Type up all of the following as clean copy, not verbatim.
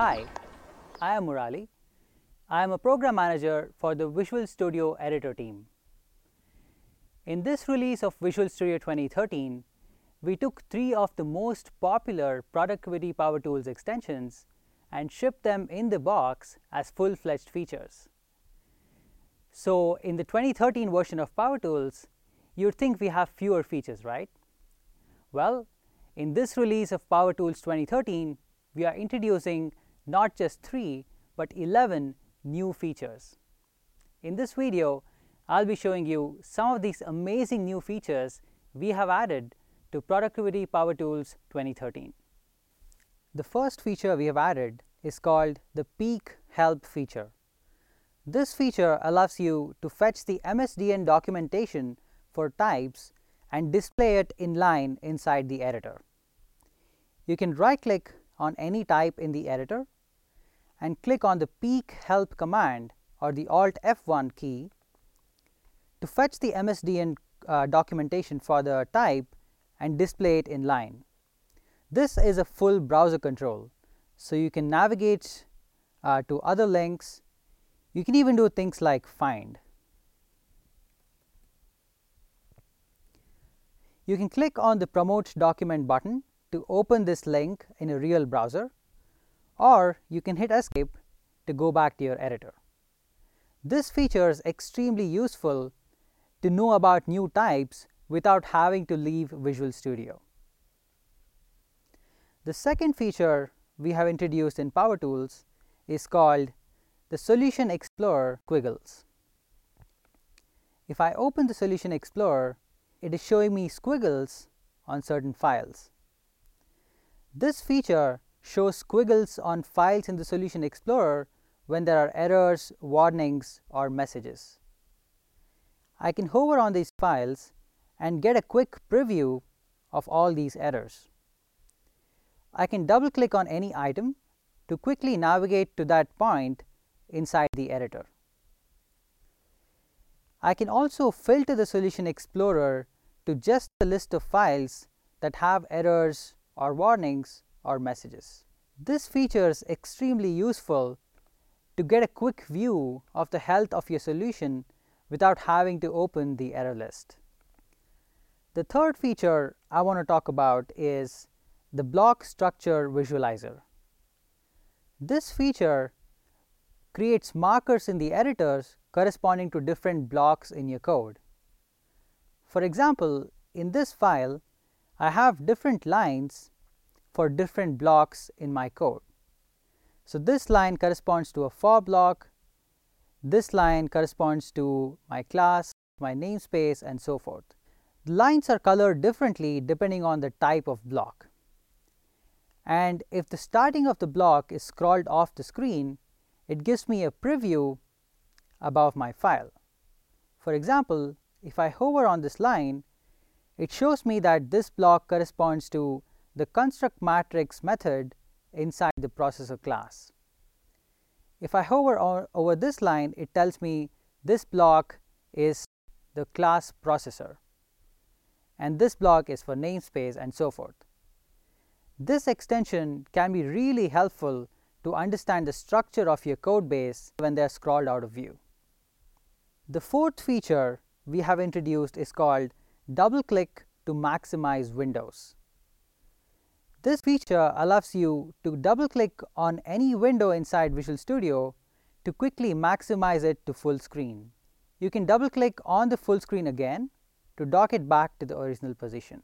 Hi, I am Murali. I am a program manager for the Visual Studio Editor team. In this release of Visual Studio 2013, we took 3 of the most popular Productivity Power Tools extensions and shipped them in the box as full-fledged features. So in the 2013 version of Power Tools, you'd think we have fewer features, right? Well, in this release of Power Tools 2013, we are introducing not just 3 but 11 new features. In this video, I'll be showing you some of these amazing new features we have added to Productivity Power Tools 2013. The first feature we have added is called the Peek Help feature. This feature allows you to fetch the MSDN documentation for types and display it in line inside the editor. You can right-click on any type in the editor and click on the Peek Help command or the Alt F1 key to fetch the MSDN documentation for the type and display it in line. This is a full browser control, so you can navigate to other links. You can even do things like find. You can click on the Promote Document button to open this link in a real browser, or you can hit Escape to go back to your editor. This feature is extremely useful to know about new types without having to leave Visual Studio. The second feature we have introduced in Power Tools is called the Solution Explorer Squiggles. If I open the Solution Explorer, it is showing me squiggles on certain files. This feature shows squiggles on files in the Solution Explorer when there are errors, warnings, or messages. I can hover on these files and get a quick preview of all these errors. I can double-click on any item to quickly navigate to that point inside the editor. I can also filter the Solution Explorer to just a list of files that have errors or warnings or messages. This feature is extremely useful to get a quick view of the health of your solution without having to open the error list. The third feature I want to talk about is the Block Structure Visualizer. This feature creates markers in the editors corresponding to different blocks in your code. For example, in this file, I have different lines for different blocks in my code. So this line corresponds to a for block, this line corresponds to my class, my namespace, and so forth. The lines are colored differently depending on the type of block. And if the starting of the block is scrolled off the screen, it gives me a preview above my file. For example, if I hover on this line, it shows me that this block corresponds to the construct matrix method inside the processor class. If I hover over this line, it tells me this block is the class processor, and this block is for namespace, and so forth. This extension can be really helpful to understand the structure of your code base when they are scrolled out of view. The fourth feature we have introduced is called Double Click to Maximize Windows. This feature allows you to double click on any window inside Visual Studio to quickly maximize it to full screen. You can double click on the full screen again to dock it back to the original position.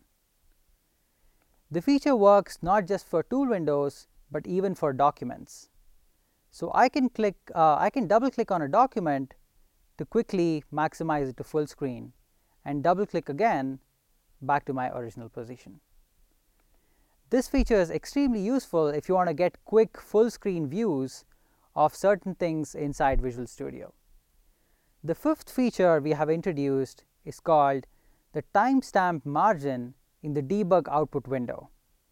The feature works not just for tool windows but even for documents. So I can double click on a document to quickly maximize it to full screen and double click again back to my original position. This feature is extremely useful if you want to get quick full screen views of certain things inside Visual Studio. The fifth feature we have introduced is called the timestamp margin in the debug output window.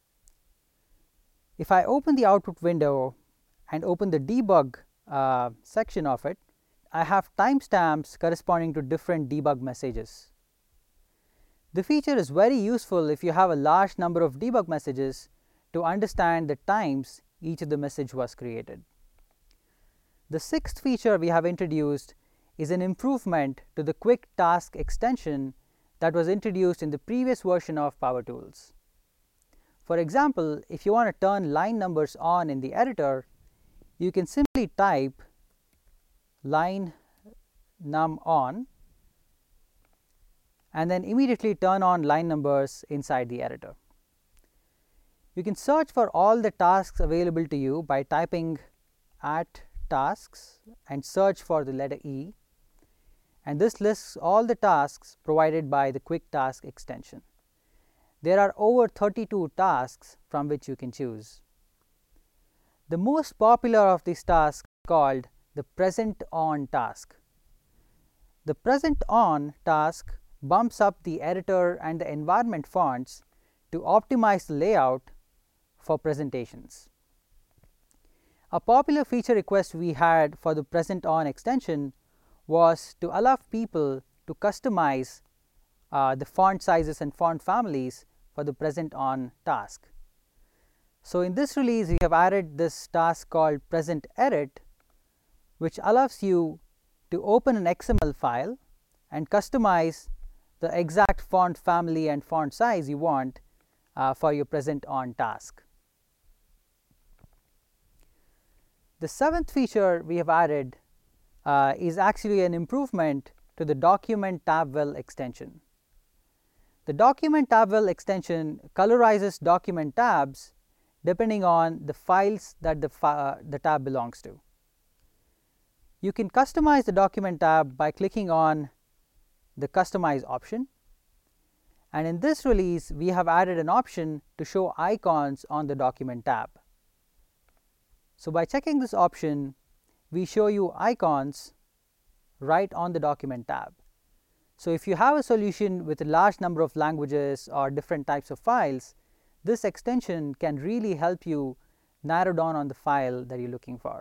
If I open the output window and open the debug section of it, I have timestamps corresponding to different debug messages. The feature is very useful if you have a large number of debug messages to understand the times each of the message was created. The sixth feature we have introduced is an improvement to the Quick Task extension that was introduced in the previous version of PowerTools. For example, if you want to turn line numbers on in the editor, you can simply type line num on and then immediately turn on line numbers inside the editor. You can search for all the tasks available to you by typing @tasks and search for the letter E, and this lists all the tasks provided by the Quick Task extension. There are over 32 tasks from which you can choose. The most popular of these tasks is called the Present On task. The Present On task bumps up the editor and the environment fonts to optimize the layout for presentations. A popular feature request we had for the Present On extension was to allow people to customize the font sizes and font families for the Present On task. So in this release, we have added this task called Present Edit, which allows you to open an XML file and customize the exact font family and font size you want for your Present On task. The seventh feature we have added is actually an improvement to the Document Tab Well extension. The Document Tab Well extension colorizes document tabs depending on the files that the tab belongs to. You can customize the document tab by clicking on the Customize option, and in this release we have added an option to show icons on the document tab. So by checking this option, we show you icons right on the document tab. So if you have a solution with a large number of languages or different types of files, this extension can really help you narrow down on the file that you're looking for.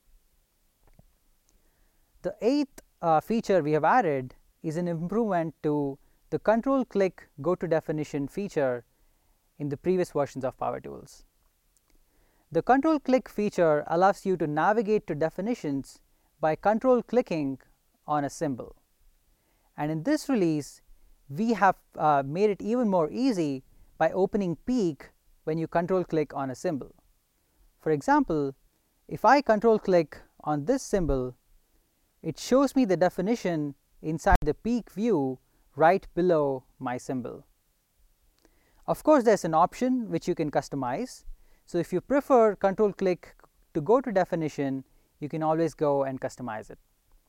The eighth feature we have added is an improvement to the Control-Click Go-to-Definition feature in the previous versions of PowerTools. The Control-Click feature allows you to navigate to definitions by control-clicking on a symbol. And in this release, we have made it even more easy by opening Peek when you control-click on a symbol. For example, if I control-click on this symbol, it shows me the definition inside the Peek view right below my symbol. Of course, there's an option which you can customize. So if you prefer control-click to go to definition, you can always go and customize it.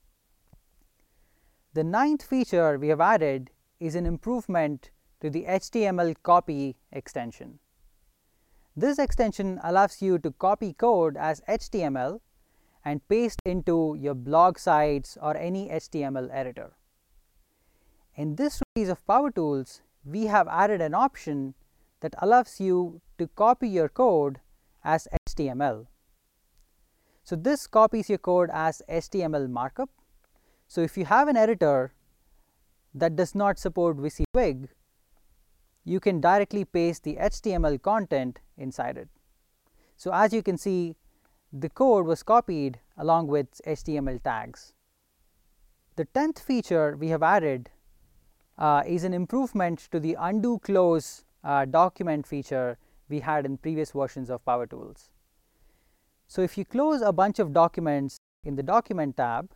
The ninth feature we have added is an improvement to the HTML copy extension. This extension allows you to copy code as HTML and paste into your blog sites or any HTML editor. In this release of PowerTools, we have added an option that allows you to copy your code as HTML. So this copies your code as HTML markup. So if you have an editor that does not support WYSIWYG, you can directly paste the HTML content inside it. So as you can see, the code was copied along with HTML tags. The 10th feature we have added is an improvement to the undo close document feature we had in previous versions of PowerTools. So if you close a bunch of documents in the Document tab,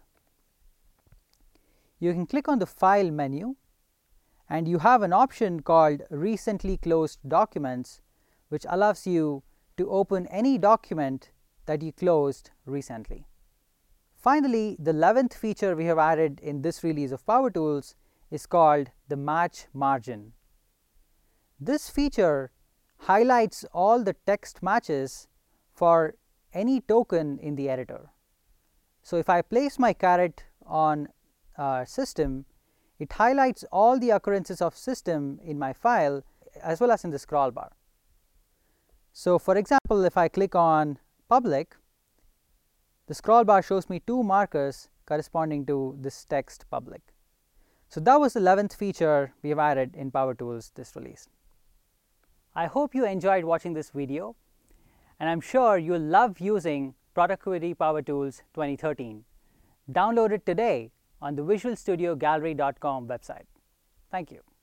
you can click on the File menu, and you have an option called Recently Closed Documents, which allows you to open any document that you closed recently. Finally, the 11th feature we have added in this release of PowerTools is called the Match Margin. This feature highlights all the text matches for any token in the editor. So if I place my caret on system, it highlights all the occurrences of system in my file as well as in the scroll bar. So for example, if I click on public, the scroll bar shows me two markers corresponding to this text public. So that was the 11th feature we have added in PowerTools this release. I hope you enjoyed watching this video, and I'm sure you'll love using Productivity Power Tools 2013. Download it today on the visualstudiogallery.com website. Thank you.